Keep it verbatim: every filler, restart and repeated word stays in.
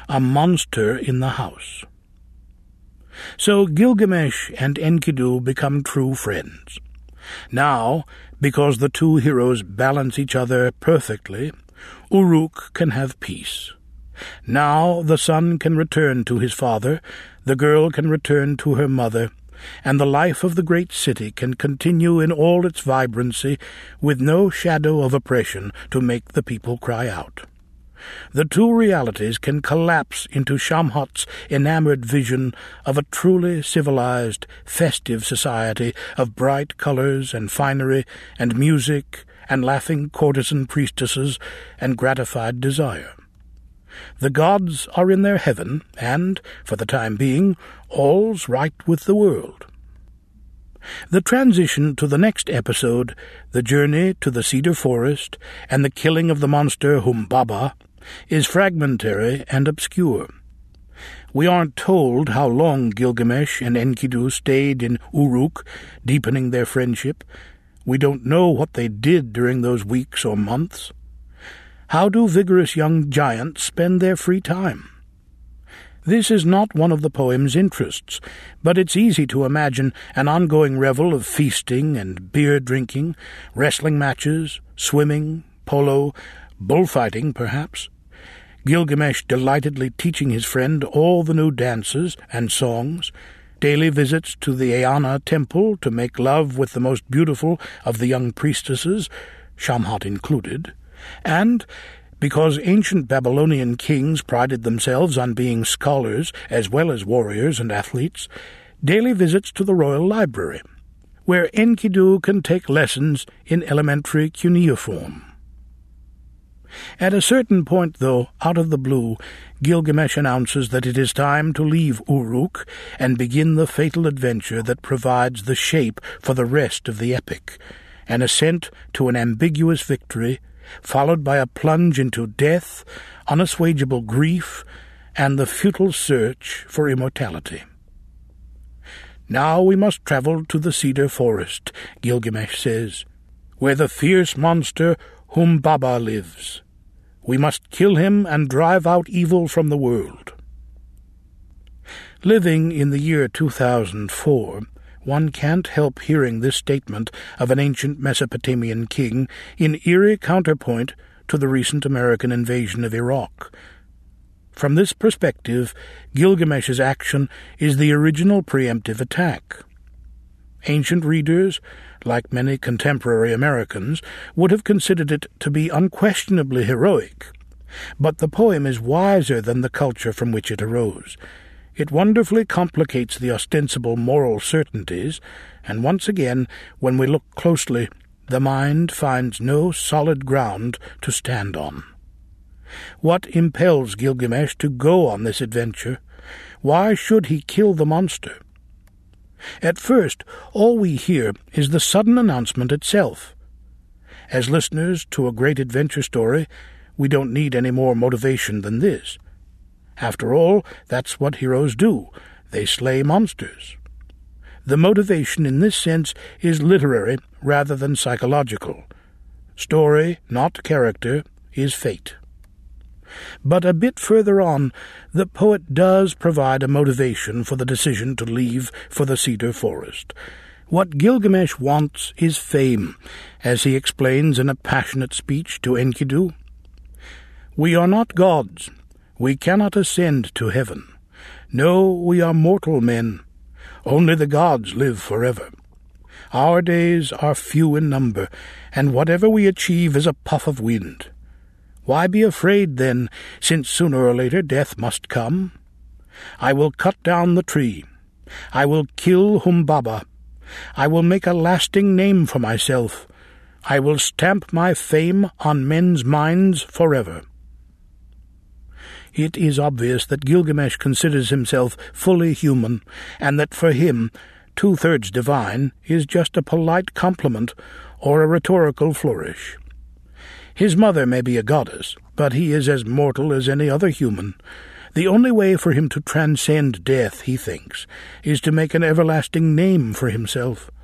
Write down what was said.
a monster in the house. So Gilgamesh and Enkidu become true friends. Now, because the two heroes balance each other perfectly, Uruk can have peace. Now the son can return to his father, the girl can return to her mother, and the life of the great city can continue in all its vibrancy with no shadow of oppression to make the people cry out. The two realities can collapse into Shamhat's enamored vision of a truly civilized, festive society of bright colors and finery and music and laughing courtesan priestesses and gratified desire. The gods are in their heaven, and, for the time being, all's right with the world. The transition to the next episode, the journey to the cedar forest and the killing of the monster Humbaba, is fragmentary and obscure. We aren't told how long Gilgamesh and Enkidu stayed in Uruk, deepening their friendship. We don't know what they did during those weeks or months. How do vigorous young giants spend their free time? This is not one of the poem's interests, but it's easy to imagine an ongoing revel of feasting and beer-drinking, wrestling matches, swimming, polo, bullfighting, perhaps. Gilgamesh delightedly teaching his friend all the new dances and songs, daily visits to the Eanna temple to make love with the most beautiful of the young priestesses, Shamhat included, and, because ancient Babylonian kings prided themselves on being scholars as well as warriors and athletes, daily visits to the royal library, where Enkidu can take lessons in elementary cuneiform. At a certain point, though, out of the blue, Gilgamesh announces that it is time to leave Uruk and begin the fatal adventure that provides the shape for the rest of the epic, an ascent to an ambiguous victory, followed by a plunge into death, unassuageable grief, and the futile search for immortality. Now we must travel to the cedar forest, Gilgamesh says, where the fierce monster Humbaba lives. We must kill him and drive out evil from the world. Living in the year two thousand four, one can't help hearing this statement of an ancient Mesopotamian king in eerie counterpoint to the recent American invasion of Iraq. From this perspective, Gilgamesh's action is the original preemptive attack. Ancient readers, like many contemporary Americans, would have considered it to be unquestionably heroic. But the poem is wiser than the culture from which it arose. It wonderfully complicates the ostensible moral certainties, and once again, when we look closely, the mind finds no solid ground to stand on. What impels Gilgamesh to go on this adventure? Why should he kill the monster? At first, all we hear is the sudden announcement itself. As listeners to a great adventure story, we don't need any more motivation than this. After all, that's what heroes do. They slay monsters. The motivation in this sense is literary rather than psychological. Story, not character, is fate. But a bit further on, the poet does provide a motivation for the decision to leave for the cedar forest. What Gilgamesh wants is fame, as he explains in a passionate speech to Enkidu. We are not gods. We cannot ascend to heaven. No, we are mortal men. Only the gods live forever. Our days are few in number, and whatever we achieve is a puff of wind. Why be afraid, then, since sooner or later death must come? I will cut down the tree. I will kill Humbaba. I will make a lasting name for myself. I will stamp my fame on men's minds forever. It is obvious that Gilgamesh considers himself fully human, and that for him, two-thirds divine is just a polite compliment or a rhetorical flourish. His mother may be a goddess, but he is as mortal as any other human. The only way for him to transcend death, he thinks, is to make an everlasting name for himself.